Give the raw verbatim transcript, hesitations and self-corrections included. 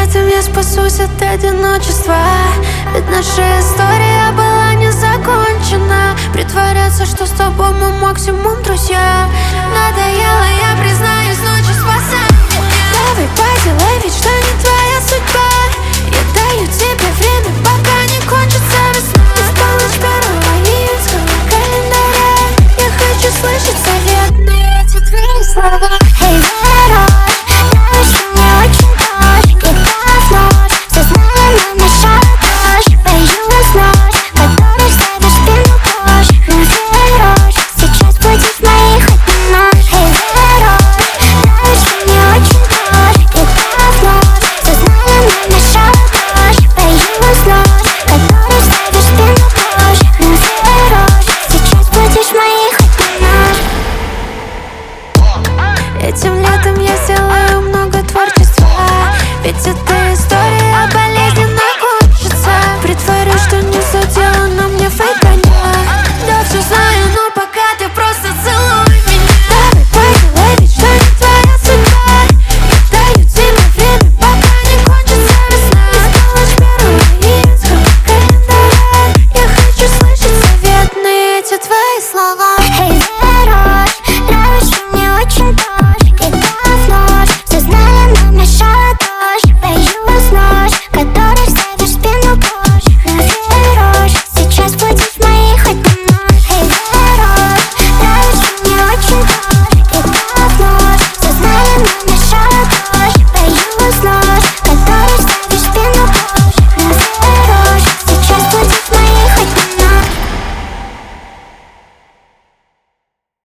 летом я спасусь от одиночества, ведь наша история была не закончена. Притворяться, что с тобой мы максимум друзья, надоело, я признаюсь, ночью спасай меня. Давай поделай вид, что не твоя судьба. Я даю тебе время, пока не кончится весна. В полночь первого июньского календаря я хочу слышать заветные эти твои слова. Эй, Веронь, знаешь, что мне очень тоже прекрасно. Все знаю, но мешала дрожь. Появилась ночь, которой ставишь спину прочь. Ну, Веронь, сейчас будешь моих одинок. Эй, Веронь, знаешь, что мне очень тоже прекрасно. Все знаю, но мешала дрожь. Появилась ночь, которой ставишь спину прочь. Ну, Веронь, сейчас будешь моих одинок. Этим летом я сделаю много творчества, ведь это история.